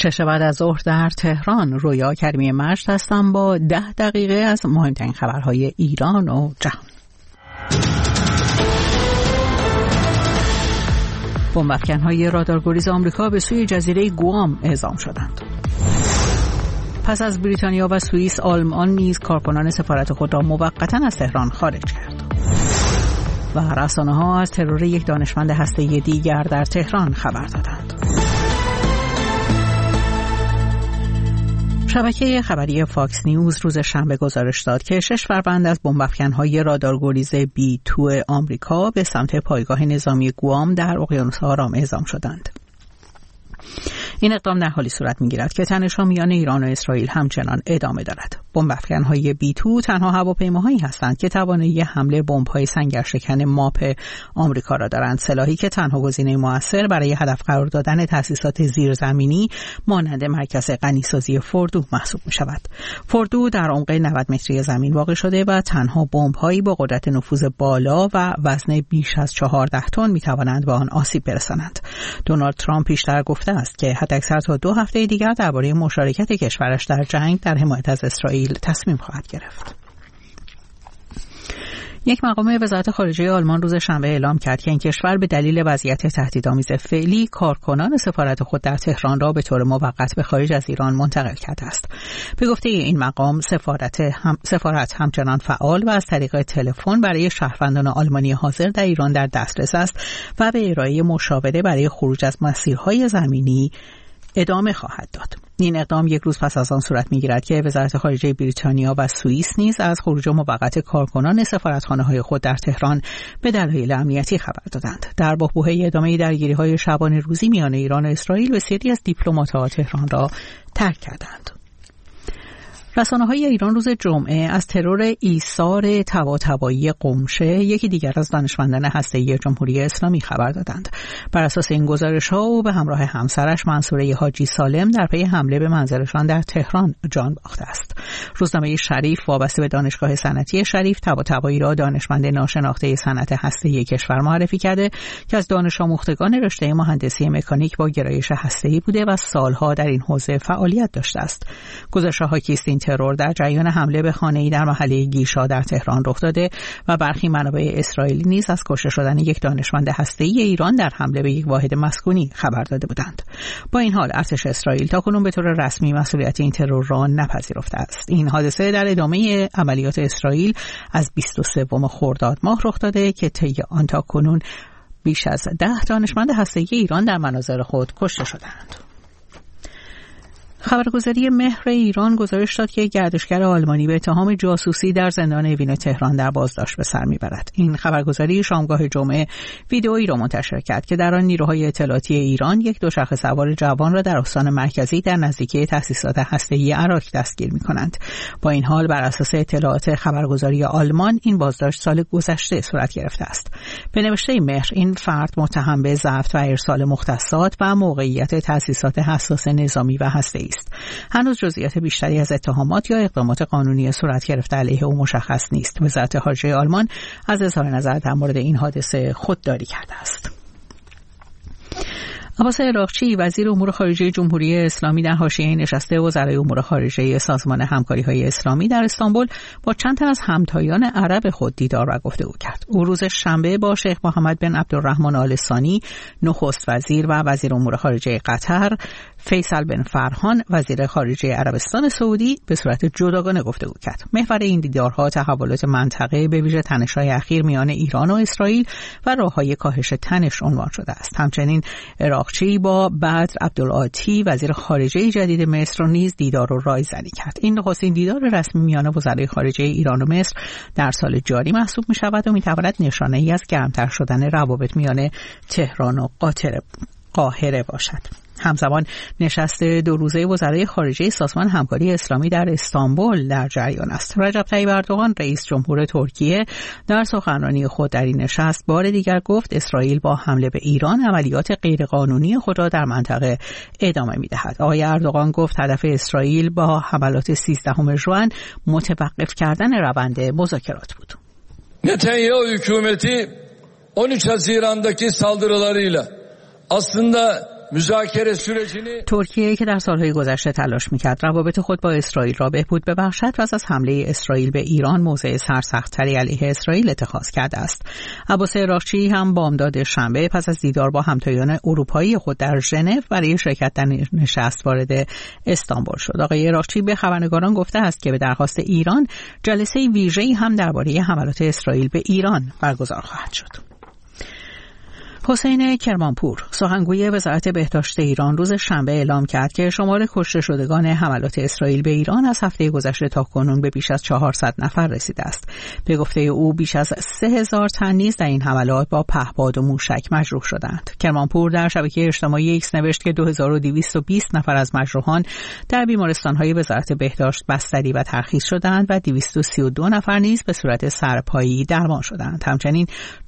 6 بعد از ظهر در تهران. رویا کریمی مجد هستم با 10 دقیقه از مهمترین خبرهای ایران و جهان. بمب‌افکن‌های رادارگریز آمریکا به سوی جزیره گوام اعزام شدند. پس از بریتانیا و سوئیس، آلمان نیز کارکنان سفارت خود را موقتا از تهران خارج کرد. و رسانه‌ها از ترور یک دانشمند هسته‌ای دیگر در تهران خبر دادند. شبکه خبری فاکس نیوز روز شنبه گزارش داد که 6 فروند از بمب‌افکن‌های رادارگریز B2 آمریکا به سمت پایگاه نظامی گوام در اقیانوس آرام اعزام شدند. این اقدام در حالی صورت می‌گیرد که تنش‌ها میان ایران و اسرائیل همچنان ادامه دارد. بمب‌افکن‌های B2 تنها هواپیماهایی هستند که توانایی حمله بمب‌های سنگرشکن ماپ آمریکا را دارند، سلاحی که تنها گزینه مؤثر برای هدف قرار دادن تأسیسات زیرزمینی مانند مرکز غنیسازی فوردو محسوب می‌شود. فوردو در عمق 90 متری زمین واقع شده و تنها بمب‌هایی با قدرت نفوذ بالا و وزن بیش از 14 تن می‌توانند به آن آسیب برسانند. دونالد ترامپ پیشتر گفته است که حداکثر تا 2 هفته دیگر درباره مشارکت کشورش در جنگ در حمایت از اسرائیل تصمیم خواهد گرفت. یک مقام وزارت خارجه آلمان روز شنبه اعلام کرد که این کشور به دلیل وضعیت تهدیدآمیز فعلی کارکنان سفارت خود در تهران را به طور موقت به خارج از ایران منتقل کرده است. به گفته این مقام، سفارت همچنان فعال و از طریق تلفن برای شهروندان آلمانی حاضر در ایران در دسترس است و به ارائه مشاوره برای خروج از مسیرهای زمینی ادامه خواهد داد. این اقدام یک روز پس از آن صورت می‌گیرد که وزارت خارجه بریتانیا و سوئیس نیز از خروج موقت کارکنان سفارتخانه‌های خود در تهران به دلایل امنیتی خبر دادند. در بحبوحه ادامه درگیری‌های شبانه روزی میان ایران و اسرائیل، بسیاری از دیپلمات‌ها تهران را ترک کردند. رسانه‌های ایران روز جمعه از ترور ایثار طباطبایی قمشه، یکی دیگر از دانشمندان هسته‌ای جمهوری اسلامی، خبر دادند. بر اساس این گزارش‌ها او به همراه همسرش منصوره حاجی سالم در پی حمله به منزلشان در تهران جان باخته است. روزنامه شریف وابسته به دانشگاه صنعتی شریف طباطبایی را دانشمند ناشناخته صنعت هسته‌ای کشور معرفی کرده که از دانش آموختگان رشته مهندسی مکانیک با گرایش هسته‌ای بوده و سالها در این حوزه فعالیت داشته است. گزارش‌ها حاکی است این ترور در جریان حمله به خانه‌ای در محله گیشا در تهران رخ داده و برخی منابع اسرائیلی نیز از کشته شدن یک دانشمند هسته‌ای ایران در حمله به یک واحد مسکونی خبر داده بودند. با این حال ارتش اسرائیل تاکنون به طور رسمی مسئولیت این ترور را نپذیرفته است. این حادثه در ادامه عملیات اسرائیل از 23 خرداد ماه رخ داده که طی آن تاکنون بیش از 10 دانشمند هسته‌ای ایران در منازل خود کشته شدند. خبرگزاری مهر ایران گزارش داد که گردشگر آلمانی به اتهام جاسوسی در زندان اوین تهران در بازداشت به سر میبرد. این خبرگزاری شامگاه جمعه ویدئویی را منتشر کرد که در آن نیروهای اطلاعاتی ایران یک دوچرخه سوار جوان را در استان مرکزی در نزدیکی تأسیسات هسته‌ای عراق دستگیر می‌کنند. با این حال بر اساس اطلاعات خبرگزاری آلمان این بازداشت سال گذشته صورت گرفته است. به نوشته مهر، این فرد متهم به ضبط و ارسال مختصات و موقعیت تأسیسات حساس نظامی و هسته‌ای است. هنوز جزئیات بیشتری از اتهامات یا اقدامات قانونی صورت گرفته علیه او مشخص نیست. وزارت خارجه آلمان از اظهار نظر در مورد این حادثه خودداری کرده است. عباس عراقچی، وزیر امور خارجه جمهوری اسلامی، در حاشیه نشست وزرای امور خارجه سازمان همکاری‌های اسلامی در استانبول با چند تن از همتایان عرب خود دیدار و گفتگو کرد. او روز شنبه با شیخ محمد بن عبدالرحمن آل ثانی، نخست وزیر و وزیر امور خارجه قطر، فیصل بن فرحان، وزیر خارجه عربستان سعودی، به صورت جداگانه گفتگو کرد. محور این دیدارها تحولات منطقه، به ویژه تنش‌های اخیر میان ایران و اسرائیل و راه‌های کاهش تنش عنوان شده است. همچنین عراقچی با بدر عبدالعاطی، وزیر خارجه جدید مصر، نیز دیدار و رایزنی کرد. این نخستین دیدار رسمی میان وزرای خارجه ایران و مصر در سال جاری محسوب می‌شود و می‌تواند نشانه‌ای از گرمتر شدن روابط میان تهران و قاهره باشد. همزمان نشست 2 روزه وزرای خارجه سازمان همکاری اسلامی در استانبول در جریان است. رجب طیب اردوغان، رئیس جمهور ترکیه، در سخنرانی خود در این نشست بار دیگر گفت اسرائیل با حمله به ایران عملیات غیرقانونی خود را در منطقه ادامه می‌دهد. آقای اردوغان گفت هدف اسرائیل با حملات 13 ژوئن متوقف کردن روند مذاکرات بود. Netanyahu hükümeti 13 Haziran'daki saldırılarıyla aslında ترکیه که در سالهای گذشته تلاش می‌کرد روابط خود با اسرائیل را بهبود ببخشد پس از حمله اسرائیل به ایران موضع سرسخت‌تری علیه اسرائیل اتخاذ کرده است. عباس اراغچی هم بامداد شنبه پس از دیدار با همتایان اروپایی خود در ژنو برای شرکت در نشست وارد استانبول شد. آقای اراغچی به خبرنگاران گفته است که به درخواست ایران جلسه ویژه‌ای هم درباره حملات اسرائیل به ایران برگزار خواهد شد. حسین کرمانپور سخنگوی وزارت بهداشت ایران روز شنبه اعلام کرد که شمار کشته شدگان حملات اسرائیل به ایران از هفته گذشته تاکنون به بیش از 400 نفر رسیده است. به گفته او بیش از 3000 تن نیز در این حملات با پهپاد و موشک مجروح شدند. کرمانپور در شبکه اجتماعی ایکس نوشت که 2220 نفر از مجروحان در بیمارستان‌های وزارت بهداشت بستری و ترخیص شدند و 232 نفر نیز به صورت سرپایی درمان شدند. همچنین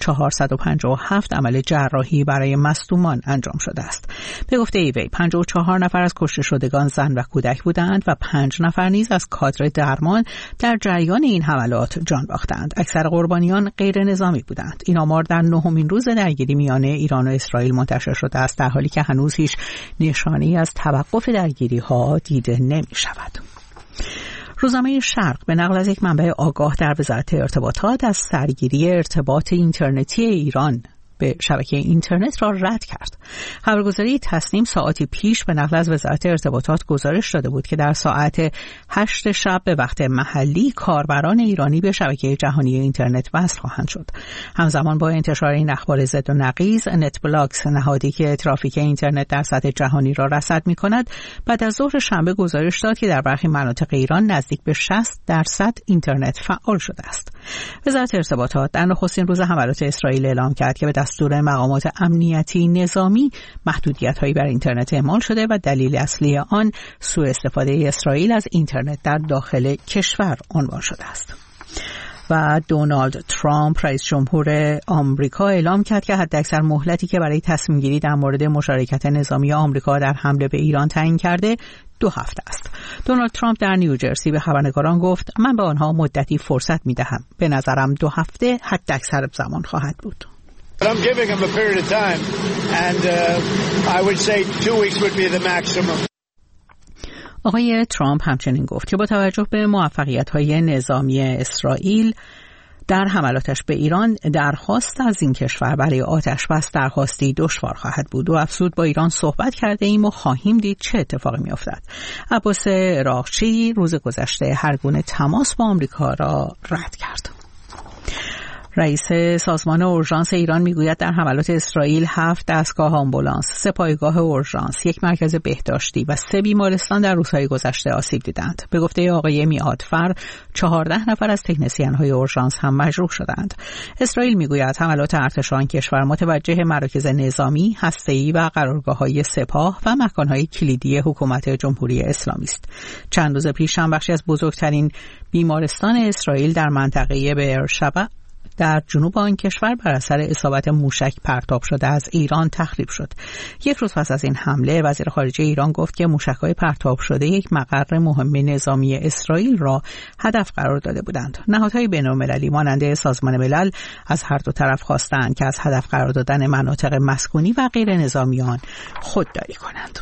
457 عمل جراحی برای مصدومان انجام شده است. به گفته وی 54 نفر از کشته شدگان زن و کودک بودند و 5 نفر نیز از کادر درمان در جریان این حملات جان باختند. اکثر قربانیان غیر نظامی بودند. این آمار در 9مین روز درگیری میان ایران و اسرائیل منتشر شده است، در حالی که هنوز هیچ نشانه‌ای از توقف درگیری‌ها دیده نمی‌شود. روزنامه شرق به نقل از یک منبع آگاه در وزارت ارتباطات از سرگیری ارتباط اینترنتی ایران به شبکه اینترنت را رد کرد. خبرگزاری تصنیم ساعتی پیش به نقل از وزارت ارتباطات گزارش داده بود که در ساعت 8 شب به وقت محلی کاربران ایرانی به شبکه جهانی اینترنت وصل خواهند شد. همزمان با انتشار این اخبار ضد و نقیض، نت بلاکس نهادی که ترافیک اینترنت در سطح جهانی را رصد می‌کند، بعد از ظهر شنبه گزارش داد که در برخی مناطق ایران نزدیک به 60% اینترنت فعال شده است. وزارت ارتباطات در نخستین روز حملات اسرائیل اعلام کرد که به دستور مقامات امنیتی نظامی محدودیت‌هایی بر اینترنت اعمال شده و دلیل اصلی آن سوء استفاده اسرائیل از اینترنت در داخل کشور عنوان شده است. و دونالد ترامپ رئیس جمهور آمریکا اعلام کرد که حداکثر مهلتی که برای تصمیم گیری در مورد مشارکت نظامی آمریکا در حمله به ایران تعیین کرده 2 هفته است. دونالد ترامپ در نیوجرسی به خبرنگاران گفت من به آنها مدتی فرصت می‌دهم. به نظرم 2 هفته حداکثر زمان خواهد بود. I'm giving them a period of time and I would say 2 weeks would be the maximum. آقای ترامپ همچنین گفت که با توجه به موفقیت‌های نظامی اسرائیل در حملاتش به ایران، درخواست از این کشور برای آتش بس درخواستی دشوار خواهد بود و افزود با ایران صحبت کرده ایم و خواهیم دید چه اتفاقی می‌افتد. عباس اراغچی روز گذشته هر گونه تماس با آمریکا را رد کرد. رئیس سازمان اورژانس ایران میگوید در حملات اسرائیل 7 دستگاه آمبولانس، 3 پایگاه اورژانس، 1 مرکز بهداشتی و 3 بیمارستان در روزهای گذشته آسیب دیدند. به گفته آقای میعادفر 14 نفر از تکنسین‌های اورژانس هم مجروح شدند. اسرائیل میگوید حملات ارتش آن کشور متوجه مراکز نظامی، هسته‌ای و قرارگاه‌های سپاه و مکان‌های کلیدی حکومت جمهوری اسلامی است. چند روز پیش هم بخشی از بزرگترین بیمارستان اسرائیل در منطقه بئرشبع در جنوب آن کشور بر اثر اصابت موشک پرتاب شده از ایران تخریب شد. 1 روز پس از این حمله وزیر خارجه ایران گفت که موشک‌های پرتاب شده یک مقر مهم نظامی اسرائیل را هدف قرار داده بودند. نهادهای بین‌المللی مانند سازمان ملل از هر دو طرف خواستند که از هدف قرار دادن مناطق مسکونی و غیر نظامی آن خودداری کنند.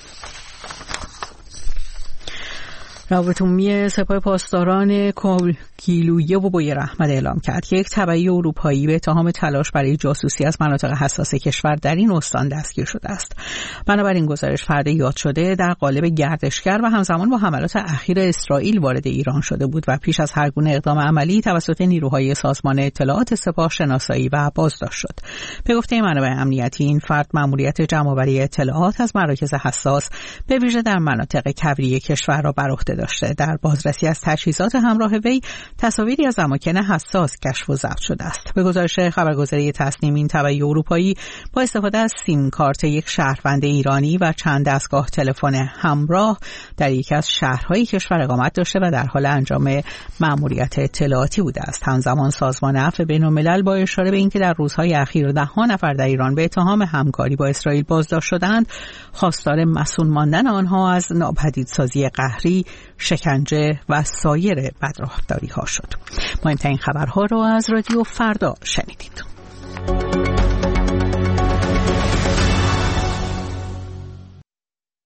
روابط عمومی سپاه پاسداران گیلویه و بویر احمد اعلام کرد که یک تبعی اروپایی به اتهام تلاش برای جاسوسی از مناطق حساس کشور در این استان دستگیر شده است. بنابراین گزارش فرد یاد شده در قالب گردشگر و همزمان با حملات اخیر اسرائیل وارد ایران شده بود و پیش از هر گونه اقدام عملی توسط نیروهای سازمان اطلاعات سپاه شناسایی و بازداشت شد. به گفته منابع امنیتی این فرد مأموریت جمع‌آوری اطلاعات از مراکز حساس به ویژه در مناطق کویری کشور را بر عهده داشته. در بازرسی از تجهیزات همراه وی تصاویری از اماکن حساس کشف و ضبط شده است. به گزارش خبرگزاری تصنیم این تبعی اروپایی با استفاده از سیم کارت یک شهروند ایرانی و چند دستگاه تلفن همراه در یکی از شهرهای کشور اقامت داشته و در حال انجام مأموریت اطلاعاتی بوده است. همزمان سازمان عفو بین‌الملل با اشاره به اینکه در روزهای اخیر 10 نفر در ایران به اتهام همکاری با اسرائیل بازداشت شدند، خواستار مسئول ماندن آنها از ناپدیدسازی قهری، شکنجه و سایر بدرفتاری‌ها شد. مهمترین خبرها را از رادیو فردا شنیدید.